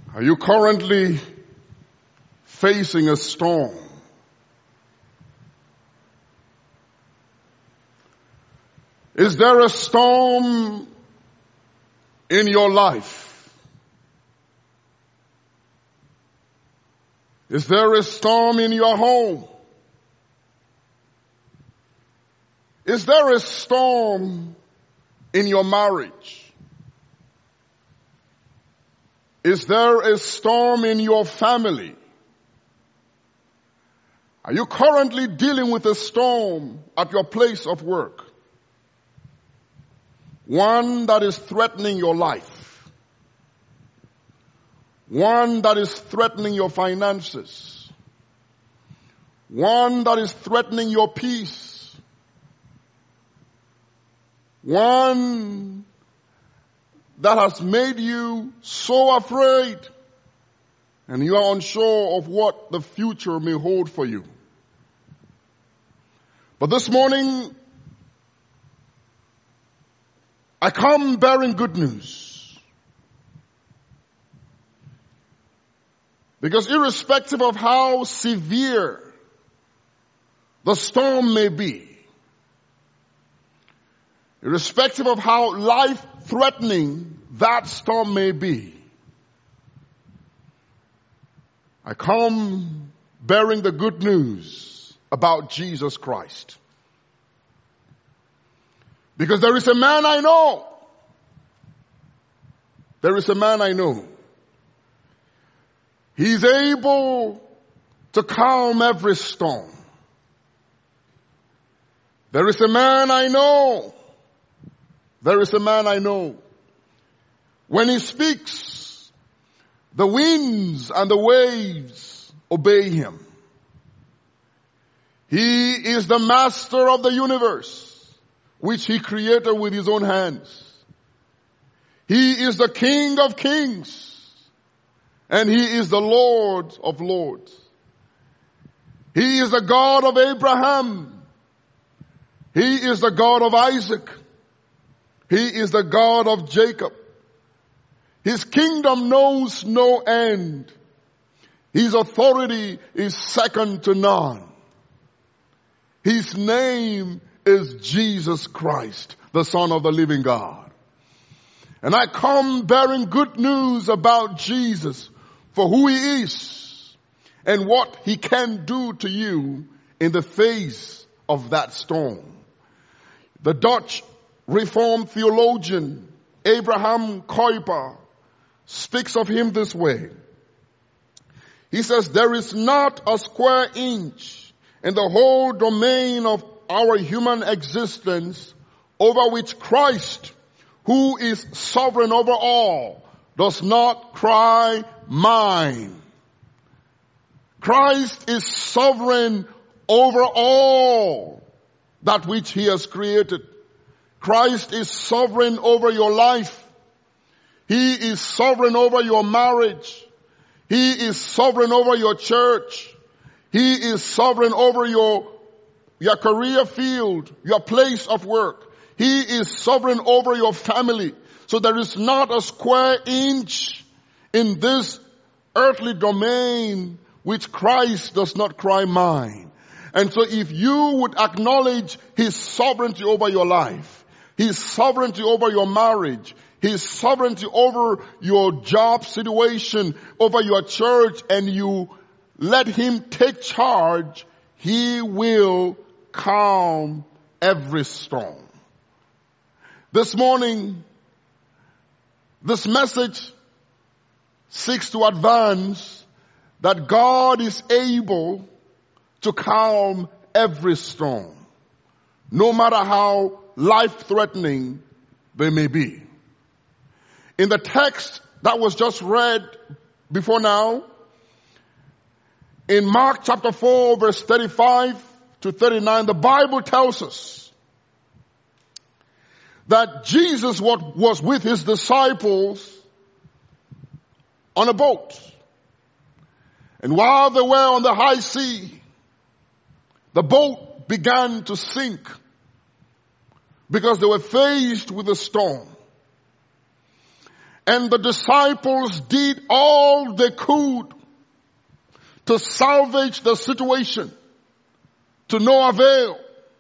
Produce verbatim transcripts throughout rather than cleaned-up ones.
Are you currently facing a storm? Is there a storm in your life? Is there a storm in your home? Is there a storm in your marriage? Is there a storm in your family? Are you currently dealing with a storm at your place of work? One that is threatening your life. One that is threatening your finances. One that is threatening your peace. One that has made you so afraid and you are unsure of what the future may hold for you. But this morning, I come bearing good news. Because irrespective of how severe the storm may be, irrespective of how life-threatening that storm may be, I come bearing the good news about Jesus Christ. Because there is a man I know. There is a man I know. He's able to calm every storm. There is a man I know. There is a man I know. When he speaks, the winds and the waves obey him. He is the master of the universe, which he created with his own hands. He is the King of kings, and he is the Lord of lords. He is the God of Abraham. He is the God of Isaac. He is the God of Jacob. His kingdom knows no end. His authority is second to none. His name is Jesus Christ, the Son of the living God. And I come bearing good news about Jesus for who he is and what he can do to you in the face of that storm. The Dutch Reformed theologian Abraham Kuyper speaks of him this way. He says, there is not a square inch in the whole domain of our human existence over which Christ, who is sovereign over all, does not cry, mine. Christ is sovereign over all that which he has created. Christ is sovereign over your life. He is sovereign over your marriage. He is sovereign over your church. He is sovereign over your, your career field, your place of work. He is sovereign over your family. So there is not a square inch in this earthly domain which Christ does not cry mine. And so if you would acknowledge his sovereignty over your life, his sovereignty over your marriage, his sovereignty over your job situation, over your church, and you let him take charge, he will calm every storm. This morning, this message seeks to advance that God is able to calm every storm, no matter how life-threatening they may be. In the text that was just read before now, in Mark chapter four, verse thirty-five to thirty-nine, the Bible tells us that Jesus was with his disciples on a boat. And while they were on the high sea, the boat began to sink because they were faced with a storm. And the disciples did all they could to salvage the situation, to no avail.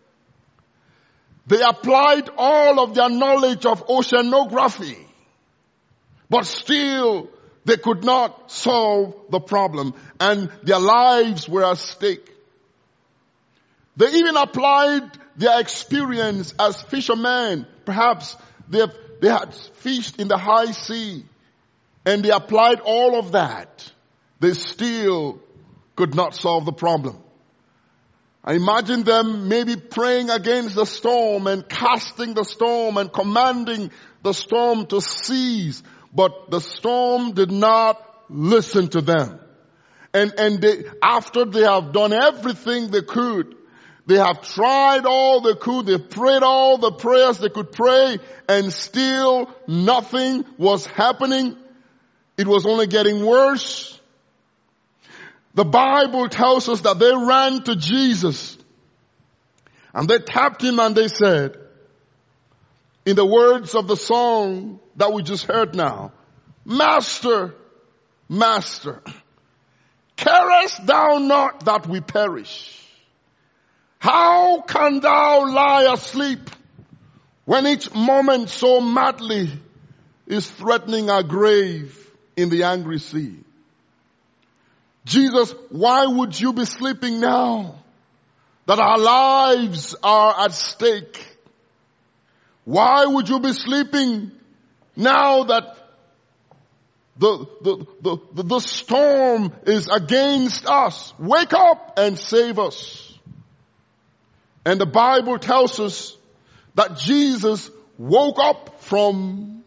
They applied all of their knowledge of oceanography, but still they could not solve the problem, and their lives were at stake. They even applied their experience as fishermen. Perhaps they have, they had fished in the high sea, and they applied all of that. They still could not solve the problem. I imagine them maybe praying against the storm and casting the storm and commanding the storm to cease. But the storm did not listen to them. And, and they, after they have done everything they could, they have tried all they could, they prayed all the prayers they could pray, and still nothing was happening. It was only getting worse. The Bible tells us that they ran to Jesus and they tapped him and they said, in the words of the song that we just heard now, Master, Master, carest thou not that we perish? How can thou lie asleep when each moment so madly is threatening our grave in the angry sea? Jesus, why would you be sleeping now that our lives are at stake? Why would you be sleeping now that the, the, the, the, the storm is against us? Wake up and save us. And the Bible tells us that Jesus woke up from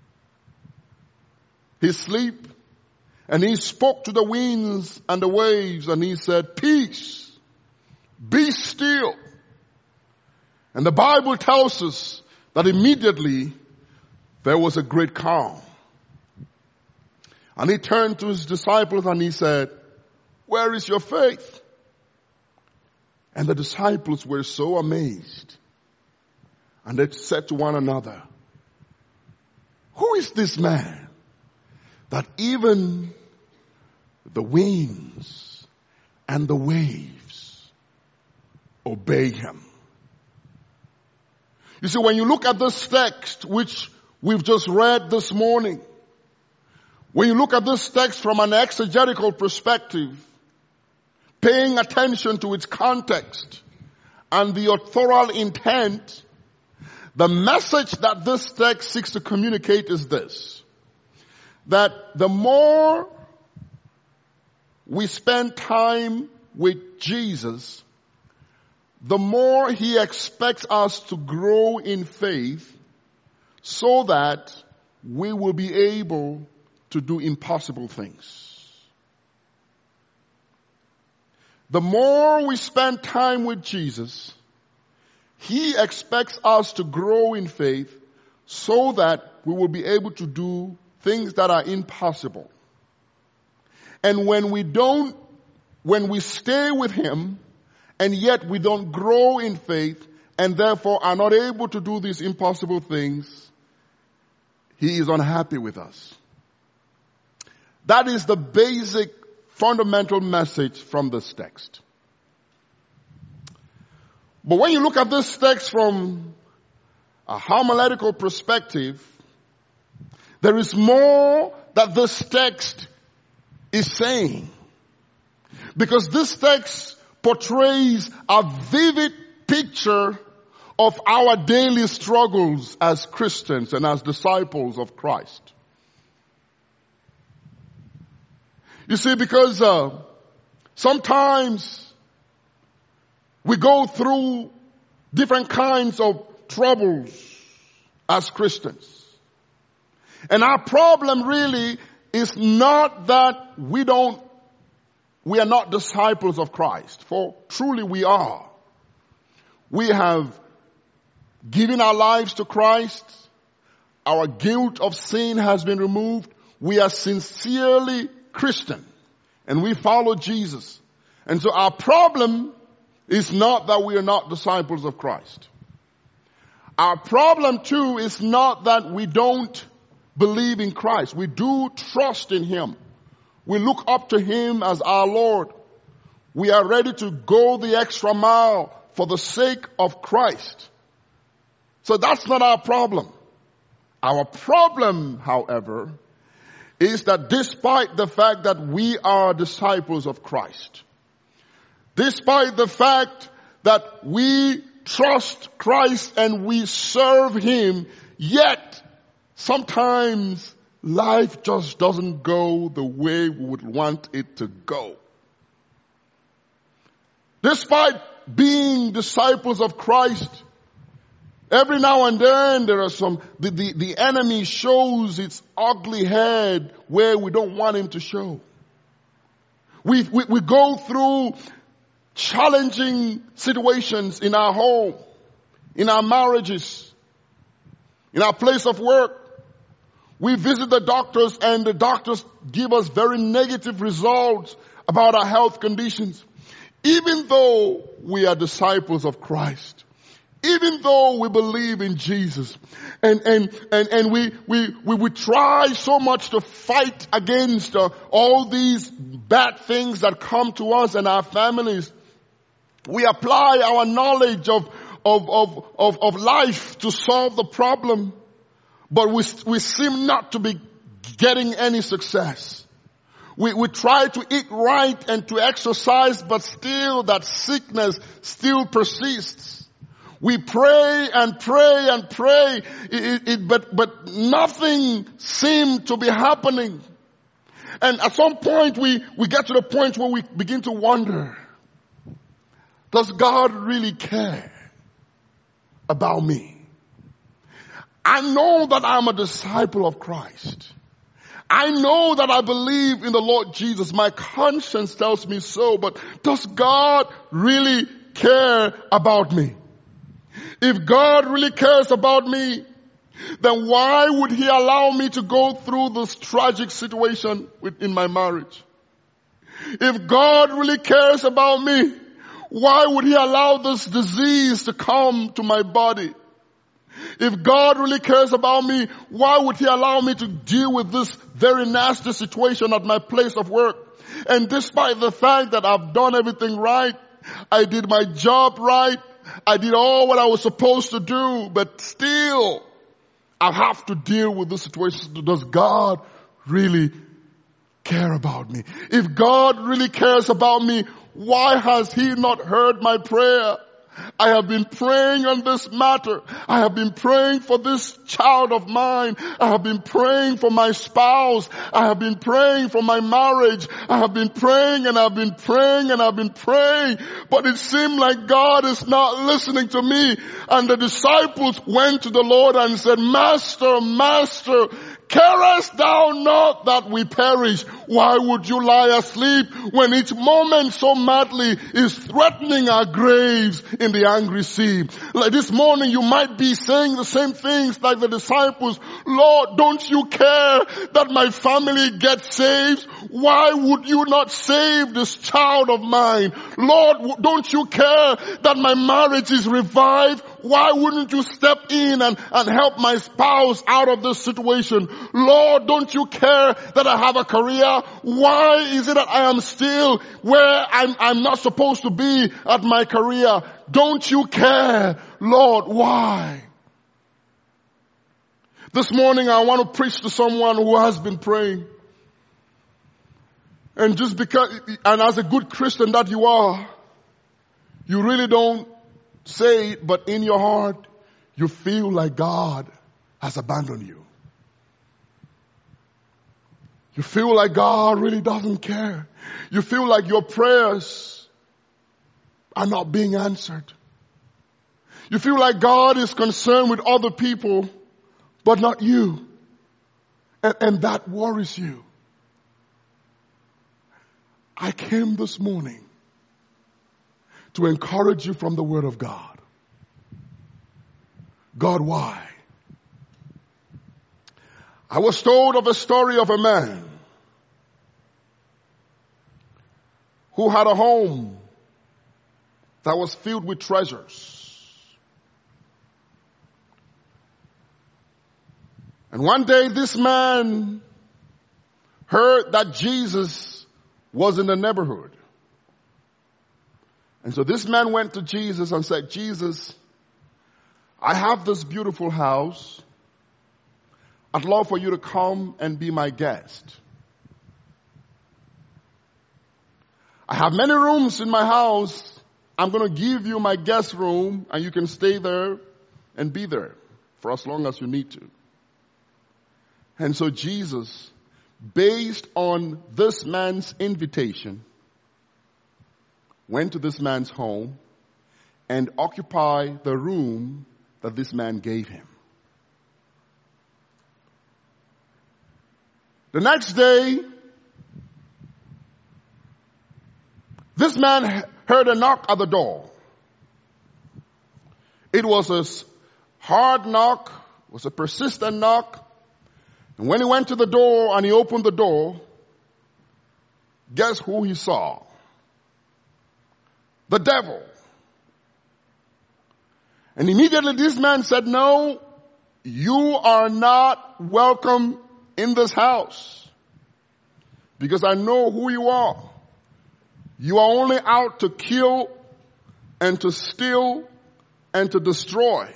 his sleep and he spoke to the winds and the waves and he said, peace, be still. And the Bible tells us that immediately there was a great calm. And he turned to his disciples and he said, where is your faith? And the disciples were so amazed. And they said to one another, who is this man that even the winds and the waves obey him? You see, when you look at this text which we've just read this morning, when you look at this text from an exegetical perspective, paying attention to its context and the authorial intent, the message that this text seeks to communicate is this: that the more we spend time with Jesus, the more he expects us to grow in faith so that we will be able to do impossible things. The more we spend time with Jesus, he expects us to grow in faith so that we will be able to do things that are impossible. And when we don't, when we stay with him, and yet we don't grow in faith, and therefore are not able to do these impossible things, he is unhappy with us. That is the basic fundamental message from this text. But when you look at this text from a homiletical perspective, there is more that this text is saying. Because this text portrays a vivid picture of our daily struggles as Christians and as disciples of Christ. You see, because uh, sometimes we go through different kinds of troubles as Christians. And our problem really is not that we don't, we are not disciples of Christ, for truly we are. We have given our lives to Christ. Our guilt of sin has been removed. We are sincerely Christian, and we follow Jesus. And so our problem is not that we are not disciples of Christ. Our problem too is not that we don't believe in Christ. We do trust in Him. We look up to Him as our Lord. We are ready to go the extra mile for the sake of Christ. So that's not our problem. Our problem, however, is that despite the fact that we are disciples of Christ, despite the fact that we trust Christ and we serve Him, yet sometimes life just doesn't go the way we would want it to go. Despite being disciples of Christ, every now and then there are some, the, the, the enemy shows its ugly head where we don't want him to show. We, we, we go through challenging situations in our home, in our marriages, in our place of work. We visit the doctors and the doctors give us very negative results about our health conditions. Even though we are disciples of Christ, even though we believe in Jesus, and and and and we we we, we try so much to fight against uh, all these bad things that come to us and our families, we apply our knowledge of of of of, of life to solve the problem, but we we seem not to be getting any success. We, we try to eat right and to exercise, but still that sickness still persists. We pray and pray and pray, it, it, but, but nothing seemed to be happening. And at some point we, we get to the point where we begin to wonder, does God really care about me? I know that I'm a disciple of Christ. I know that I believe in the Lord Jesus. My conscience tells me so, but does God really care about me? If God really cares about me, then why would He allow me to go through this tragic situation in my marriage? If God really cares about me, why would He allow this disease to come to my body? If God really cares about me, why would He allow me to deal with this very nasty situation at my place of work? And despite the fact that I've done everything right, I did my job right, I did all what I was supposed to do, but still, I have to deal with this situation. Does God really care about me? If God really cares about me, why has He not heard my prayer? I have been praying on this matter. I have been praying for this child of mine. I have been praying for my spouse. I have been praying for my marriage. I have been praying and I've been praying and I've been praying. But it seemed like God is not listening to me. And the disciples went to the Lord and said, Master, Master, carest thou not that we perish? Why would you lie asleep when each moment so madly is threatening our graves in the angry sea? Like this morning you might be saying the same things like the disciples. Lord, don't you care that my family gets saved? Why would you not save this child of mine? Lord, don't you care that my marriage is revived? Why wouldn't you step in and, and help my spouse out of this situation? Lord, don't you care that I have a career? Why is it that I am still where I'm, I'm not supposed to be at my career? Don't you care? Lord, why? This morning I want to preach to someone who has been praying. And just because, and as a good Christian that you are, you really don't say it, but in your heart, you feel like God has abandoned you. You feel like God really doesn't care. You feel like your prayers are not being answered. You feel like God is concerned with other people, but not you. And, and that worries you. I came this morning to encourage you from the Word of God. God, why? I was told of a story of a man who had a home that was filled with treasures. And one day this man heard that Jesus was in the neighborhood. And so this man went to Jesus and said, Jesus, I have this beautiful house. I'd love for you to come and be my guest. I have many rooms in my house. I'm going to give you my guest room and you can stay there and be there for as long as you need to. And so Jesus, based on this man's invitation, went to this man's home and occupied the room that this man gave him. The next day, this man heard a knock at the door. It was a hard knock, it was a persistent knock. And when he went to the door and he opened the door, guess who he saw? The devil. And immediately this man said, no, you are not welcome in this house, because I know who you are. You are only out to kill and to steal and to destroy.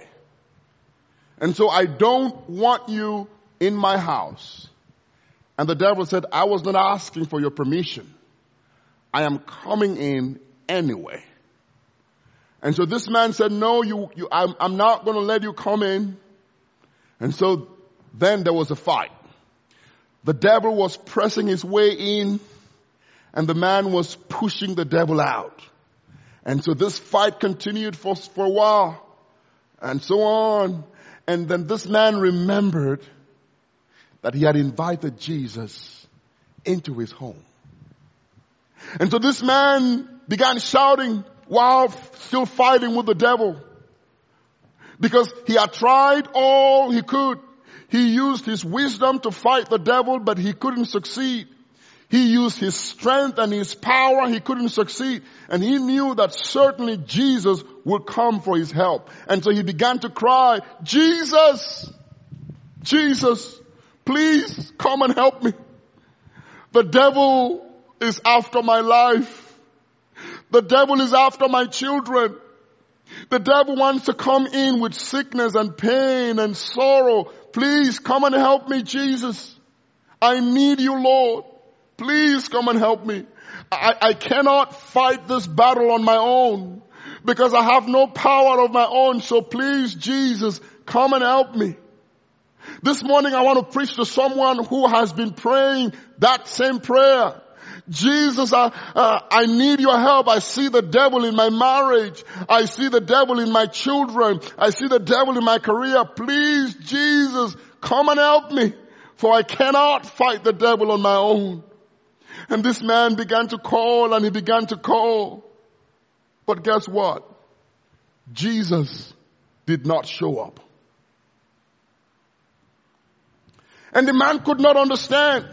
And so I don't want you in my house. And the devil said, I was not asking for your permission. I am coming in anyway. And so this man said, no, you, you I'm, I'm not going to let you come in. And so then there was a fight. The devil was pressing his way in, and the man was pushing the devil out. And so this fight continued for, for a while, and so on. And then this man remembered that he had invited Jesus into his home. And so this man began shouting while still fighting with the devil, because he had tried all he could. He used his wisdom to fight the devil, but he couldn't succeed. He used his strength and his power. He couldn't succeed. And he knew that certainly Jesus would come for his help. And so he began to cry, Jesus, Jesus, please come and help me. The devil is after my life. The devil is after my children. The devil wants to come in with sickness and pain and sorrow. Please come and help me, Jesus. I need you, Lord. Please come and help me. I, I cannot fight this battle on my own because I have no power of my own. So please, Jesus, come and help me. This morning I want to preach to someone who has been praying that same prayer. Jesus, I, uh, I need your help. I see the devil in my marriage. I see the devil in my children. I see the devil in my career. Please, Jesus, come and help me, for I cannot fight the devil on my own. And this man began to call and he began to call. But guess what? Jesus did not show up. And the man could not understand.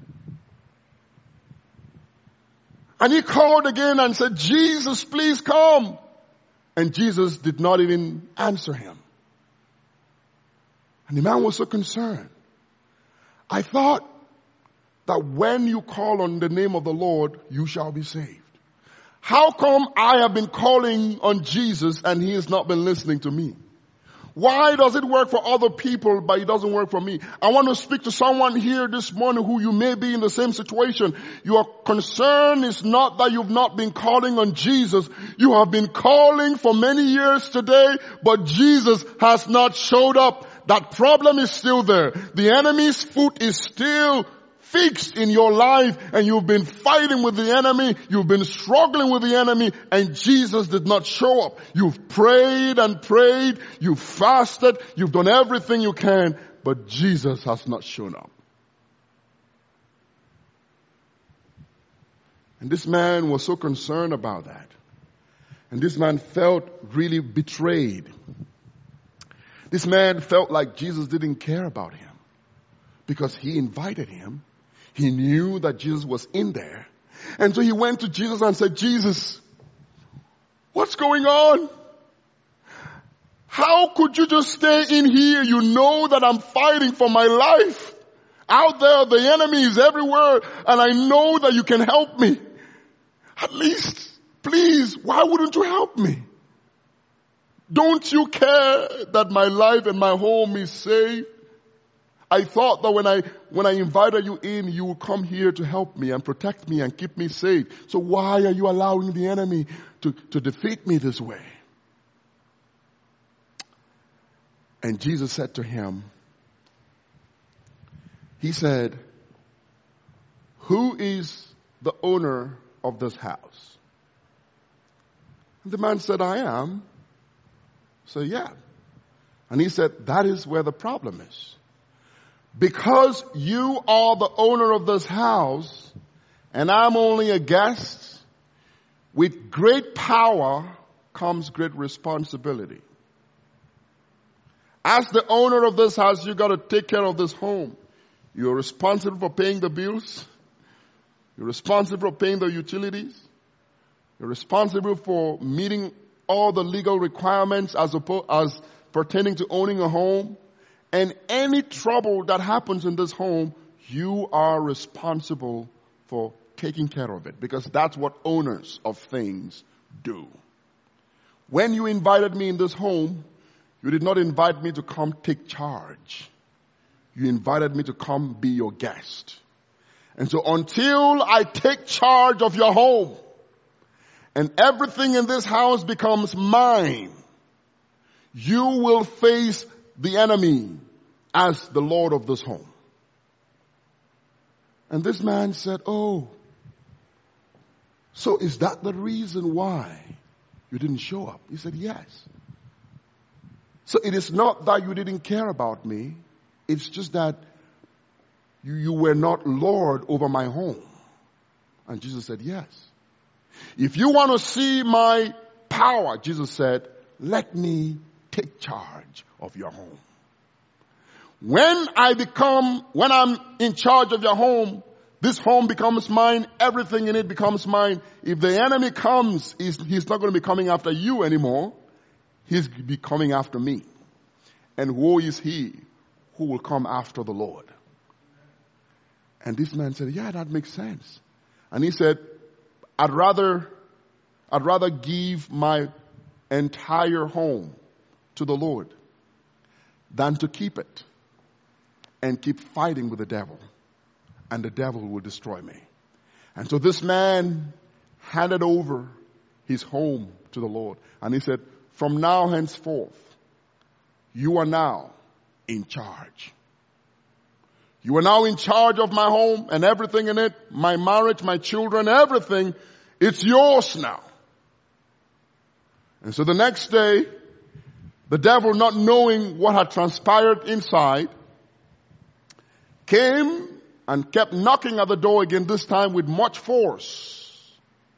And he called again and said, Jesus, please come. And Jesus did not even answer him. And the man was so concerned. I thought that when you call on the name of the Lord, you shall be saved. How come I have been calling on Jesus and he has not been listening to me? Why does it work for other people, but it doesn't work for me? I want to speak to someone here this morning who you may be in the same situation. Your concern is not that you've not been calling on Jesus. You have been calling for many years today, but Jesus has not showed up. That problem is still there. The enemy's foot is still fixed in your life, and you've been fighting with the enemy, you've been struggling with the enemy, and Jesus did not show up. You've prayed and prayed, you've fasted, you've done everything you can, but Jesus has not shown up. And this man was so concerned about that. And this man felt really betrayed. This man felt like Jesus didn't care about him because he invited him. He knew that Jesus was in there. And so he went to Jesus and said, Jesus, what's going on? How could you just stay in here? You know that I'm fighting for my life. Out there, the enemy is everywhere, and I know that you can help me. At least, please, why wouldn't you help me? Don't you care that my life and my home is safe? I thought that when I, when I invited you in, you would come here to help me and protect me and keep me safe. So why are you allowing the enemy to, to defeat me this way? And Jesus said to him, he said, who is the owner of this house? And the man said, I am. So yeah. And he said, that is where the problem is. Because you are the owner of this house and I'm only a guest, with great power comes great responsibility. As the owner of this house, you got to take care of this home. You're responsible for paying the bills. You're responsible for paying the utilities. You're responsible for meeting all the legal requirements as opposed, as pertaining to owning a home. And any trouble that happens in this home, you are responsible for taking care of it, because that's what owners of things do. When you invited me in this home, you did not invite me to come take charge. You invited me to come be your guest. And so until I take charge of your home and everything in this house becomes mine, you will face the enemy as the Lord of this home. And this man said, oh, so is that the reason why you didn't show up? He said, yes. So it is not that you didn't care about me. It's just that you, you were not Lord over my home. And Jesus said, yes. If you want to see my power, Jesus said, let me take charge of your home. When I become, when I'm in charge of your home, this home becomes mine. Everything in it becomes mine. If the enemy comes, he's, he's not going to be coming after you anymore. He's be coming after me. And woe is he who will come after the Lord. And this man said, yeah, that makes sense. And he said, I'd rather, I'd rather give my entire home to the Lord than to keep it and keep fighting with the devil. And the devil will destroy me. And so this man handed over his home to the Lord. And he said, from now henceforth, you are now in charge. You are now in charge of my home and everything in it, my marriage, my children, everything. It's yours now. And so the next day, the devil, not knowing what had transpired inside, came and kept knocking at the door again, this time with much force.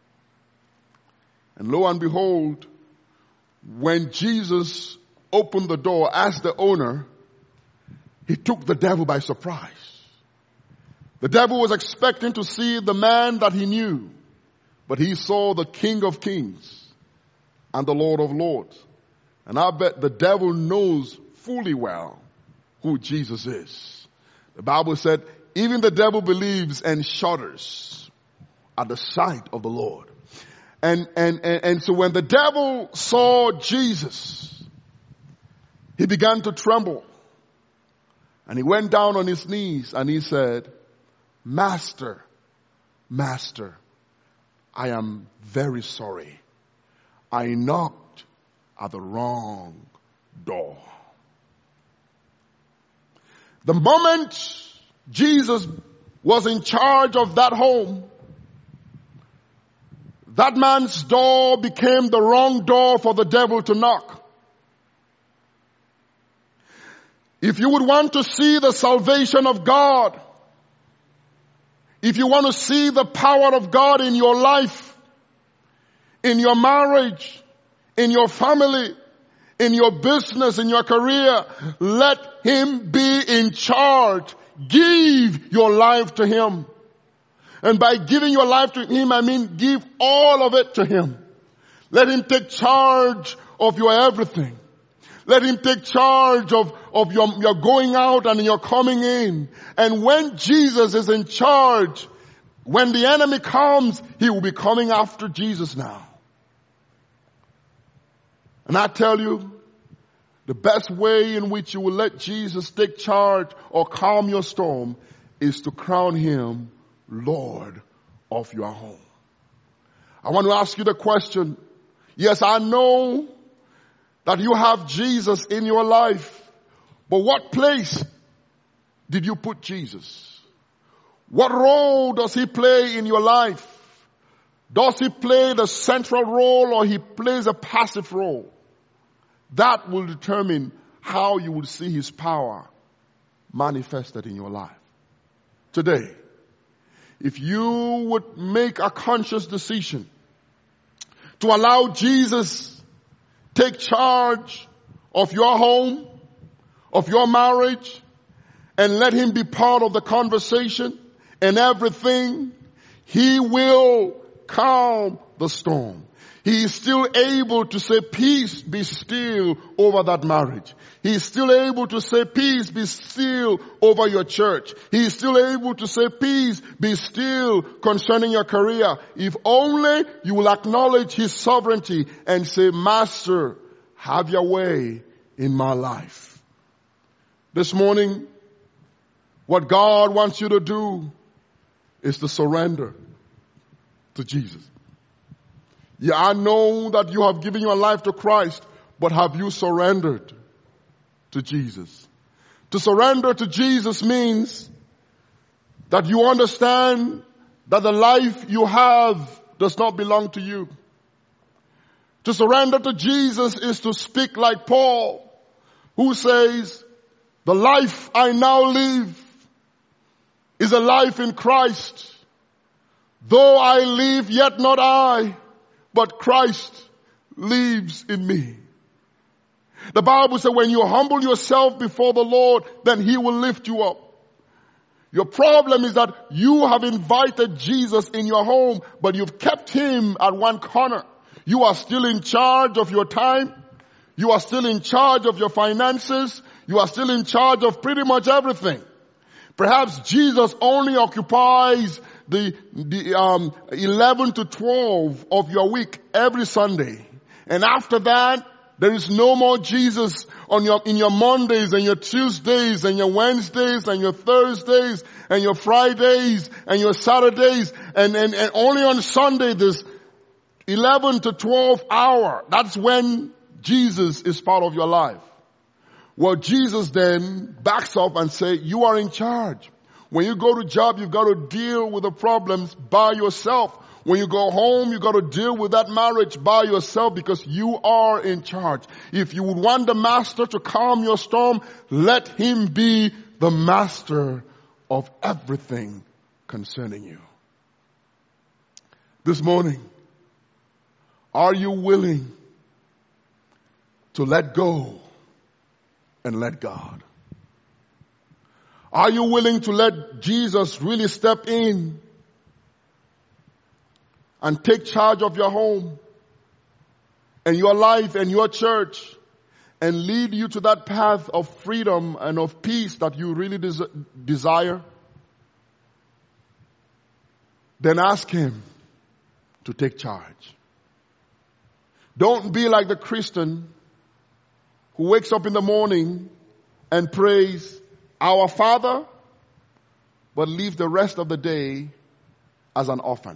And lo and behold, when Jesus opened the door as the owner, he took the devil by surprise. The devil was expecting to see the man that he knew, but he saw the King of Kings and the Lord of Lords. And I bet the devil knows fully well who Jesus is. The Bible said, even the devil believes and shudders at the sight of the Lord. And, and, and, and so when the devil saw Jesus, he began to tremble. And he went down on his knees and he said, Master, Master, I am very sorry. I knocked at the wrong door. The moment Jesus was in charge of that home, that man's door became the wrong door for the devil to knock. If you would want to see the salvation of God, if you want to see the power of God in your life, in your marriage, in your family, in your business, in your career, let him be in charge. Give your life to him. And by giving your life to him, I mean give all of it to him. Let him take charge of your everything. Let him take charge of, of your, your going out and your coming in. And when Jesus is in charge, when the enemy comes, he will be coming after Jesus now. And I tell you, the best way in which you will let Jesus take charge or calm your storm is to crown him Lord of your home. I want to ask you the question. Yes, I know that you have Jesus in your life, but what place did you put Jesus? What role does he play in your life? Does he play the central role or he plays a passive role? That will determine how you will see his power manifested in your life. Today, if you would make a conscious decision to allow Jesus take charge of your home, of your marriage, and let him be part of the conversation and everything, he will calm the storm. He is still able to say, peace be still over that marriage. He is still able to say, peace be still over your church. He is still able to say, peace be still concerning your career. If only you will acknowledge his sovereignty and say, Master, have your way in my life. This morning, what God wants you to do is to surrender to Jesus. Yeah, I know that you have given your life to Christ, but have you surrendered to Jesus? To surrender to Jesus means that you understand that the life you have does not belong to you. To surrender to Jesus is to speak like Paul, who says, the life I now live is a life in Christ. Though I live, yet not I, but Christ lives in me. The Bible says when you humble yourself before the Lord, then he will lift you up. Your problem is that you have invited Jesus in your home, but you've kept him at one corner. You are still in charge of your time. You are still in charge of your finances. You are still in charge of pretty much everything. Perhaps Jesus only occupies the, the um, eleven to twelve of your week every Sunday. And after that, there is no more Jesus on your, in your Mondays and your Tuesdays and your Wednesdays and your Thursdays and your Fridays and your Saturdays. And, and, and only on Sunday, this eleven to twelve hour, that's when Jesus is part of your life. Well, Jesus then backs up and says, you are in charge. When you go to job, you've got to deal with the problems by yourself. When you go home, you've got to deal with that marriage by yourself because you are in charge. If you would want the master to calm your storm, let him be the master of everything concerning you. This morning, are you willing to let go and let God? Are you willing to let Jesus really step in and take charge of your home and your life and your church and lead you to that path of freedom and of peace that you really des- desire? Then ask him to take charge. Don't be like the Christian who wakes up in the morning and prays, Our Father, but leave the rest of the day as an orphan.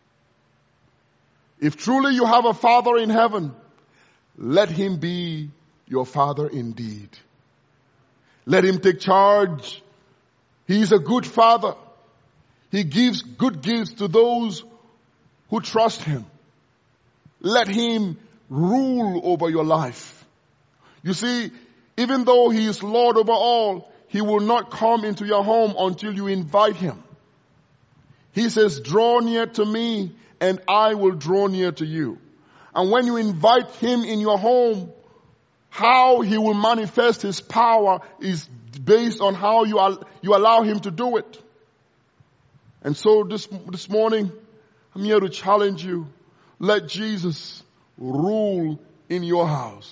If truly you have a Father in heaven, let him be your Father indeed. Let him take charge. He is a good Father. He gives good gifts to those who trust him. Let him rule over your life. You see, even though he is Lord over all, he will not come into your home until you invite him. He says, draw near to me and I will draw near to you. And when you invite him in your home, how he will manifest his power is based on how you, al- you allow him to do it. And so this, this morning, I'm here to challenge you. Let Jesus rule in your house.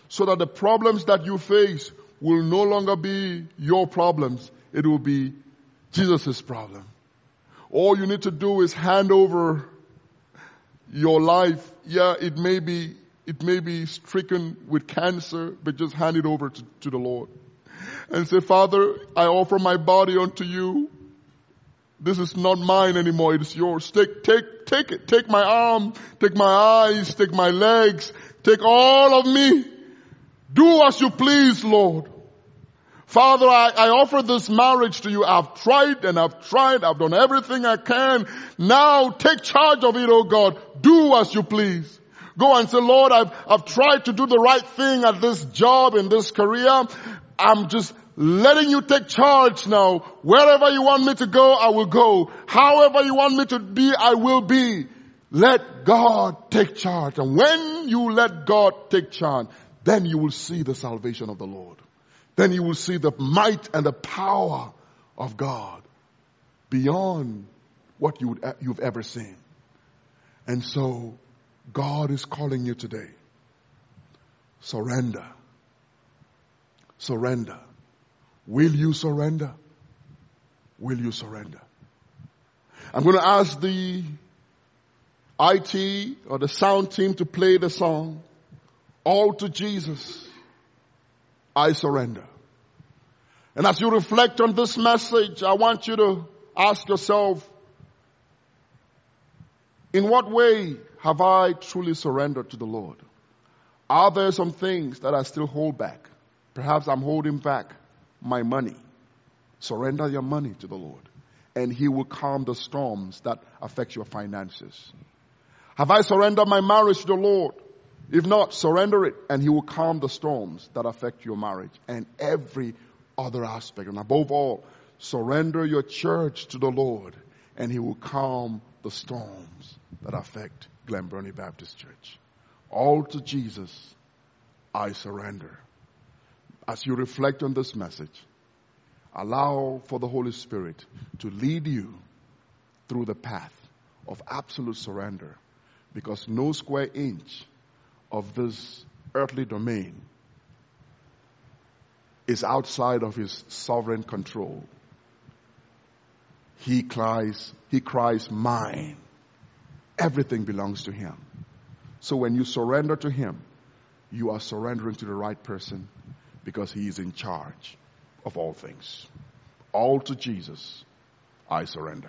so that the problems that you face will no longer be your problems. It will be Jesus' problem. All you need to do is hand over your life. Yeah, it may be, it may be stricken with cancer, but just hand it over to, to the Lord. And say, Father, I offer my body unto you. This is not mine anymore. It is yours. Take, take, take it. Take my arm. Take my eyes. Take my legs. Take all of me. Do as you please, Lord. Father, I, I offer this marriage to you. I've tried and I've tried. I've done everything I can. Now take charge of it, oh God. Do as you please. Go and say, Lord, I've, I've tried to do the right thing at this job, in this career. I'm just letting you take charge now. Wherever you want me to go, I will go. However you want me to be, I will be. Let God take charge. And when you let God take charge, then you will see the salvation of the Lord. Then you will see the might and the power of God beyond what you would, you've ever seen. And so God is calling you today. Surrender. Surrender. Will you surrender? Will you surrender? I'm going to ask the I T or the sound team to play the song, All to Jesus, I Surrender. And as you reflect on this message, I want you to ask yourself, in what way have I truly surrendered to the Lord? Are there some things that I still hold back? Perhaps I'm holding back my money. Surrender your money to the Lord, and He will calm the storms that affect your finances. Have I surrendered my marriage to the Lord? If not, surrender it, and He will calm the storms that affect your marriage and every other aspect. And above all, surrender your church to the Lord, and He will calm the storms that affect Glen Burnie Baptist Church. All to Jesus, I surrender. As you reflect on this message, allow for the Holy Spirit to lead you through the path of absolute surrender, because no square inch of this earthly domain is outside of His sovereign control. He cries, He cries, mine. Everything belongs to Him. So when you surrender to Him, you are surrendering to the right person, because He is in charge of all things. All to Jesus, I surrender.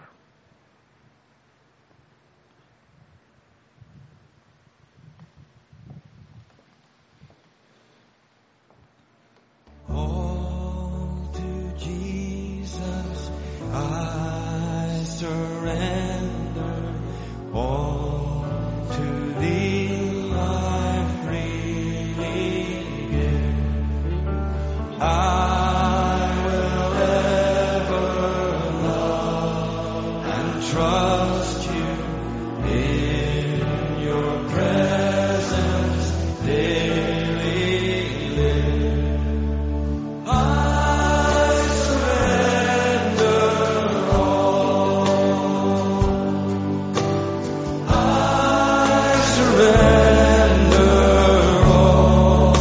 All to Jesus, I surrender. All to Thee, I freely give. I will ever love and trust You in Your presence daily live. I surrender all. I surrender all.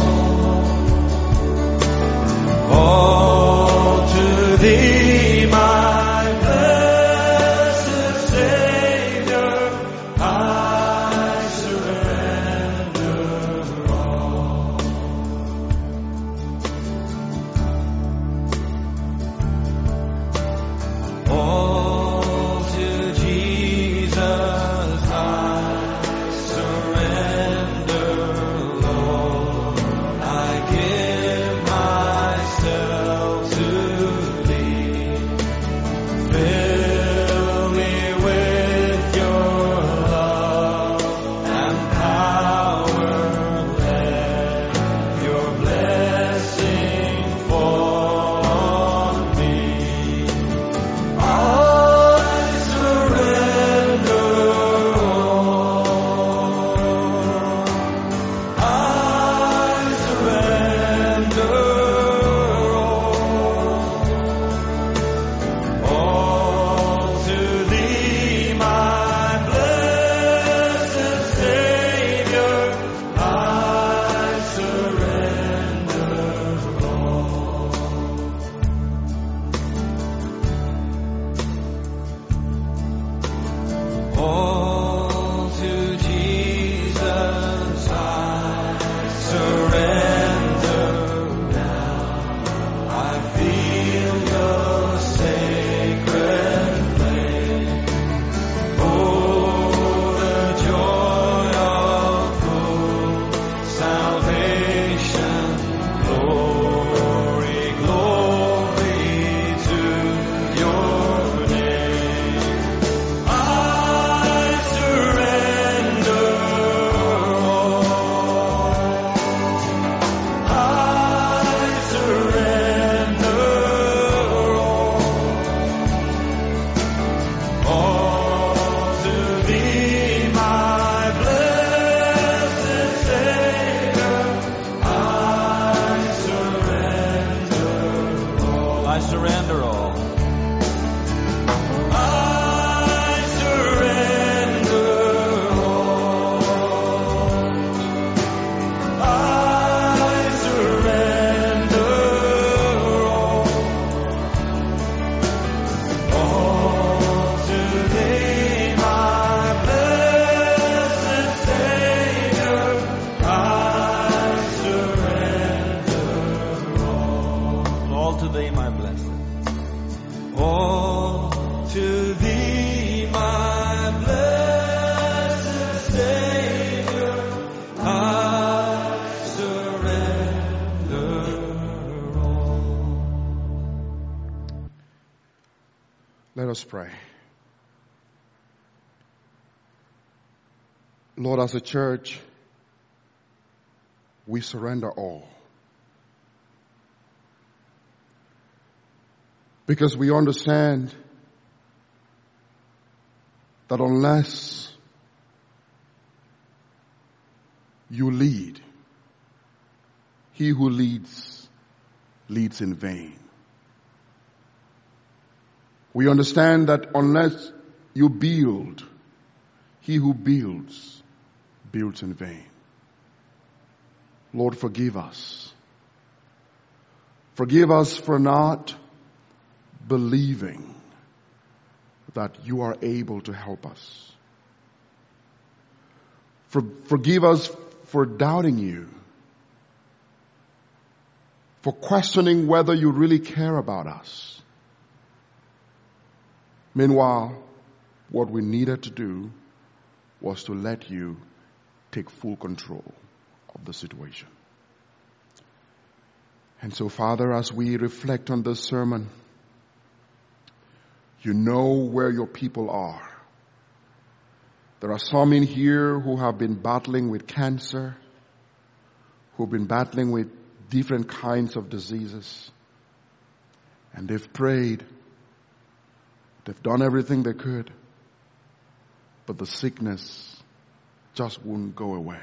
All to Thee, my blessed Savior, I us pray. Lord, as a church, we surrender all. Because we understand that unless you lead, he who leads, leads in vain. We understand that unless you build, he who builds, builds in vain. Lord, forgive us. Forgive us for not believing that you are able to help us. For, forgive us for doubting you, for questioning whether you really care about us. Meanwhile, what we needed to do was to let you take full control of the situation. And so, Father, as we reflect on this sermon, you know where your people are. There are some in here who have been battling with cancer, who've been battling with different kinds of diseases. And they've prayed. They've done everything they could. But the sickness just won't go away.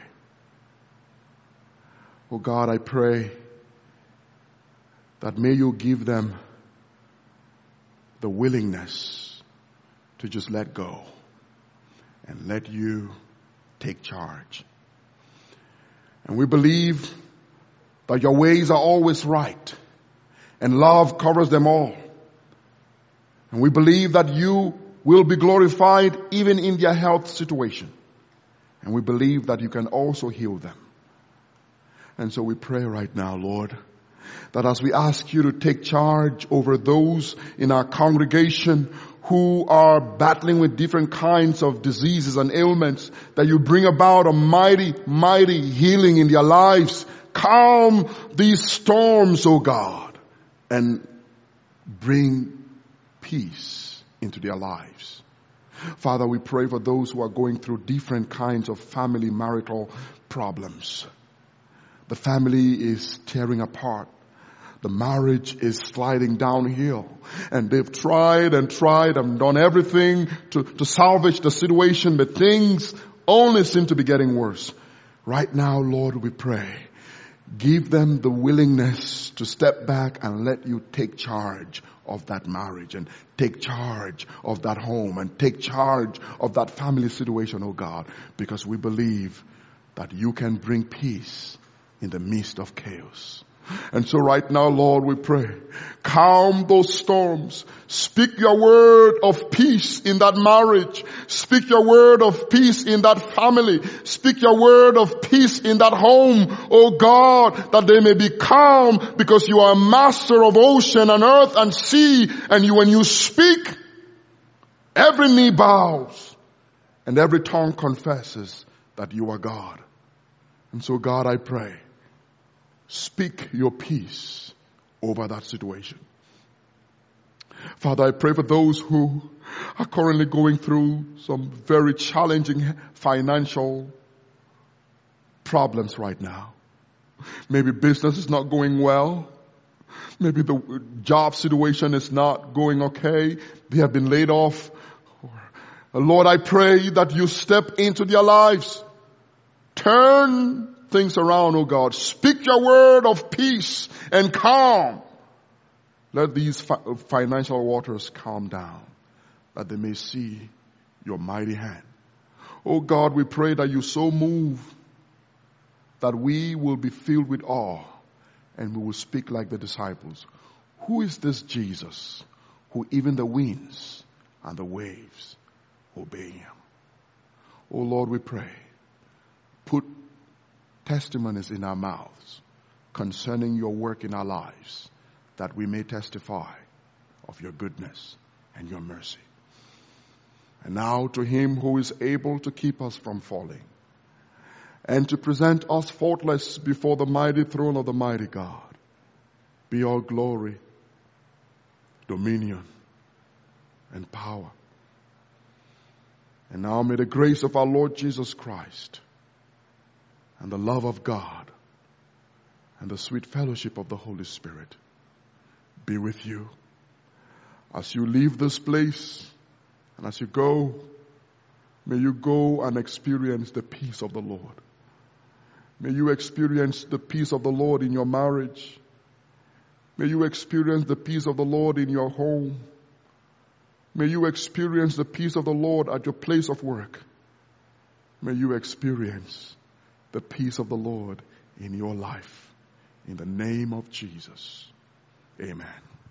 Oh God, I pray that may you give them the willingness to just let go and let you take charge. And we believe that your ways are always right and love covers them all. And we believe that you will be glorified even in their health situation. And we believe that you can also heal them. And so we pray right now, Lord, that as we ask you to take charge over those in our congregation who are battling with different kinds of diseases and ailments, that you bring about a mighty, mighty healing in their lives. Calm these storms, O God, and bring peace into their lives. Father, we pray for those who are going through different kinds of family marital problems. The family is tearing apart. The marriage is sliding downhill. And they've tried and tried and done everything to, to salvage the situation, but things only seem to be getting worse. Right now, Lord, we pray, give them the willingness to step back and let you take charge of that marriage and take charge of that home and take charge of that family situation, oh God, because we believe that you can bring peace in the midst of chaos. And so right now, Lord, we pray, calm those storms. Speak your word of peace in that marriage. Speak your word of peace in that family. Speak your word of peace in that home, oh God, that they may be calm because you are a master of ocean and earth and sea. And you, when you speak, every knee bows and every tongue confesses that you are God. And so, God, I pray, speak your peace over that situation. Father, I pray for those who are currently going through some very challenging financial problems right now. Maybe business is not going well. Maybe the job situation is not going okay. They have been laid off. Lord, I pray that you step into their lives. Turn things around, oh God. Speak your word of peace and calm. Let these fi- financial waters calm down, that they may see your mighty hand. Oh God, we pray that you so move that we will be filled with awe and we will speak like the disciples. Who is this Jesus who even the winds and the waves obey him? Oh Lord, we pray, put testimonies in our mouths concerning your work in our lives, that we may testify of your goodness and your mercy. And now to him who is able to keep us from falling and to present us faultless before the mighty throne of the mighty God, be all glory, dominion, and power. And now may the grace of our Lord Jesus Christ and the love of God and the sweet fellowship of the Holy Spirit be with you as you leave this place, and as you go, may you go and experience the peace of the Lord. May you experience the peace of the Lord in your marriage. May you experience the peace of the Lord in your home. May you experience the peace of the Lord at your place of work. May you experience the peace of the Lord in your life. In the name of Jesus. Amen.